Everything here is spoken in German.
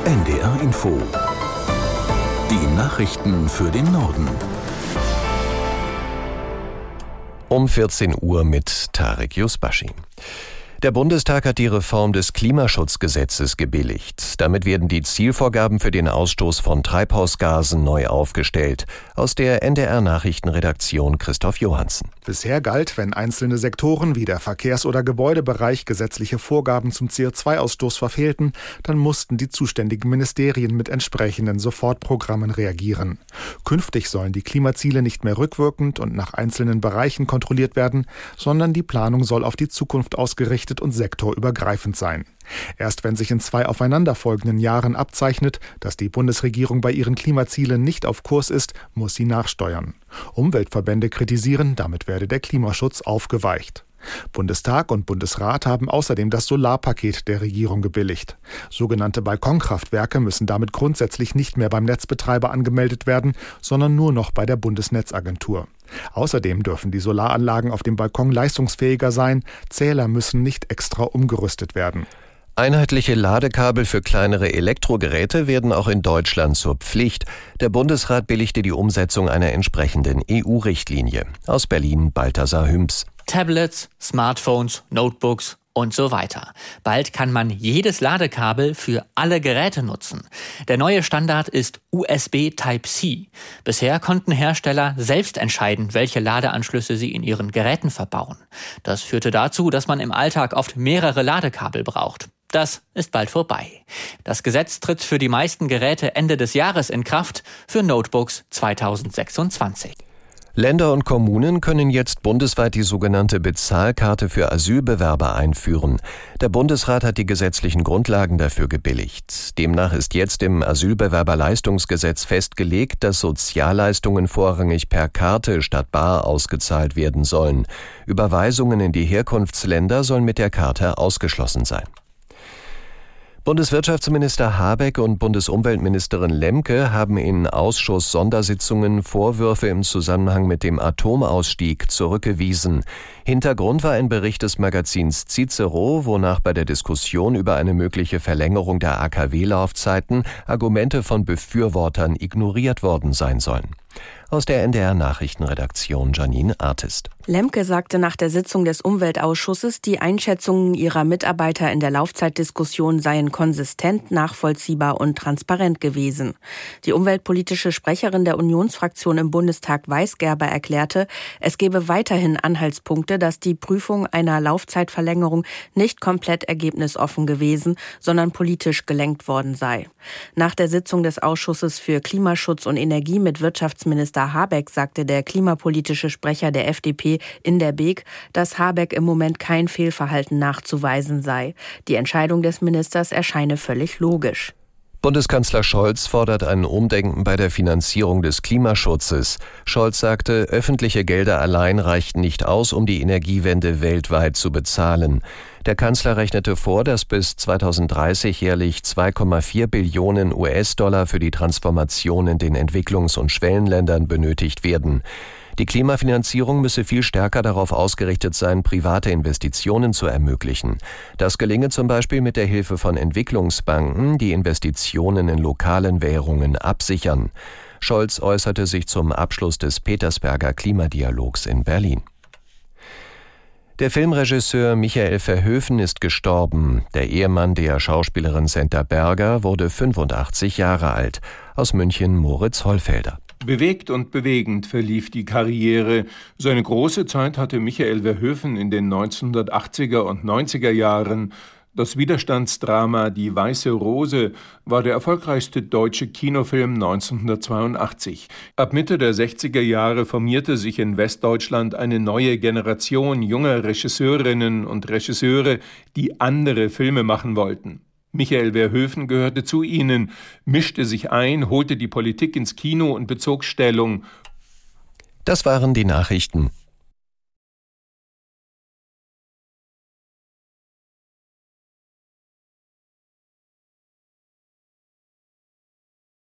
NDR Info. Die Nachrichten für den Norden. Um 14 Uhr mit Tarek Yusbashi. Der Bundestag hat die Reform des Klimaschutzgesetzes gebilligt. Damit werden die Zielvorgaben für den Ausstoß von Treibhausgasen neu aufgestellt. Aus der NDR-Nachrichtenredaktion Christoph Johansen. Bisher galt, wenn einzelne Sektoren wie der Verkehrs- oder Gebäudebereich gesetzliche Vorgaben zum CO2-Ausstoß verfehlten, dann mussten die zuständigen Ministerien mit entsprechenden Sofortprogrammen reagieren. Künftig sollen die Klimaziele nicht mehr rückwirkend und nach einzelnen Bereichen kontrolliert werden, sondern die Planung soll auf die Zukunft ausgerichtet und sektorübergreifend sein. Erst wenn sich in 2 aufeinanderfolgenden Jahren abzeichnet, dass die Bundesregierung bei ihren Klimazielen nicht auf Kurs ist, muss sie nachsteuern. Umweltverbände kritisieren, damit werde der Klimaschutz aufgeweicht. Bundestag und Bundesrat haben außerdem das Solarpaket der Regierung gebilligt. Sogenannte Balkonkraftwerke müssen damit grundsätzlich nicht mehr beim Netzbetreiber angemeldet werden, sondern nur noch bei der Bundesnetzagentur. Außerdem dürfen die Solaranlagen auf dem Balkon leistungsfähiger sein, Zähler müssen nicht extra umgerüstet werden. Einheitliche Ladekabel für kleinere Elektrogeräte werden auch in Deutschland zur Pflicht. Der Bundesrat billigte die Umsetzung einer entsprechenden EU-Richtlinie. Aus Berlin Balthasar Hüms. Tablets, Smartphones, Notebooks und so weiter. Bald kann man jedes Ladekabel für alle Geräte nutzen. Der neue Standard ist USB Type-C. Bisher konnten Hersteller selbst entscheiden, welche Ladeanschlüsse sie in ihren Geräten verbauen. Das führte dazu, dass man im Alltag oft mehrere Ladekabel braucht. Das ist bald vorbei. Das Gesetz tritt für die meisten Geräte Ende des Jahres in Kraft, für Notebooks 2026. Länder und Kommunen können jetzt bundesweit die sogenannte Bezahlkarte für Asylbewerber einführen. Der Bundesrat hat die gesetzlichen Grundlagen dafür gebilligt. Demnach ist jetzt im Asylbewerberleistungsgesetz festgelegt, dass Sozialleistungen vorrangig per Karte statt bar ausgezahlt werden sollen. Überweisungen in die Herkunftsländer sollen mit der Karte ausgeschlossen sein. Bundeswirtschaftsminister Habeck und Bundesumweltministerin Lemke haben in Ausschuss-Sondersitzungen Vorwürfe im Zusammenhang mit dem Atomausstieg zurückgewiesen. Hintergrund war ein Bericht des Magazins Cicero, wonach bei der Diskussion über eine mögliche Verlängerung der AKW-Laufzeiten Argumente von Befürwortern ignoriert worden sein sollen. Aus der NDR-Nachrichtenredaktion Janine Artist. Lemke sagte nach der Sitzung des Umweltausschusses, die Einschätzungen ihrer Mitarbeiter in der Laufzeitdiskussion seien konsistent, nachvollziehbar und transparent gewesen. Die umweltpolitische Sprecherin der Unionsfraktion im Bundestag Weisgerber erklärte, es gebe weiterhin Anhaltspunkte, dass die Prüfung einer Laufzeitverlängerung nicht komplett ergebnisoffen gewesen, sondern politisch gelenkt worden sei. Nach der Sitzung des Ausschusses für Klimaschutz und Energie mit Wirtschaftsminister Habeck sagte der klimapolitische Sprecher der FDP in der Beek, dass Habeck im Moment kein Fehlverhalten nachzuweisen sei. Die Entscheidung des Ministers erscheine völlig logisch. Bundeskanzler Scholz fordert ein Umdenken bei der Finanzierung des Klimaschutzes. Scholz sagte, öffentliche Gelder allein reichten nicht aus, um die Energiewende weltweit zu bezahlen. Der Kanzler rechnete vor, dass bis 2030 jährlich 2,4 Billionen US-Dollar für die Transformation in den Entwicklungs- und Schwellenländern benötigt werden. Die Klimafinanzierung müsse viel stärker darauf ausgerichtet sein, private Investitionen zu ermöglichen. Das gelinge zum Beispiel mit der Hilfe von Entwicklungsbanken, die Investitionen in lokalen Währungen absichern. Scholz äußerte sich zum Abschluss des Petersberger Klimadialogs in Berlin. Der Filmregisseur Michael Verhoeven ist gestorben. Der Ehemann der Schauspielerin Senta Berger wurde 85 Jahre alt. Aus München Moritz Hollfelder. Bewegt und bewegend verlief die Karriere. Seine große Zeit hatte Michael Verhoeven in den 1980er und 90er Jahren. Das Widerstandsdrama Die Weiße Rose war der erfolgreichste deutsche Kinofilm 1982. Ab Mitte der 60er Jahre formierte sich in Westdeutschland eine neue Generation junger Regisseurinnen und Regisseure, die andere Filme machen wollten. Michael Verhoeven gehörte zu ihnen, mischte sich ein, holte die Politik ins Kino und bezog Stellung. Das waren die Nachrichten.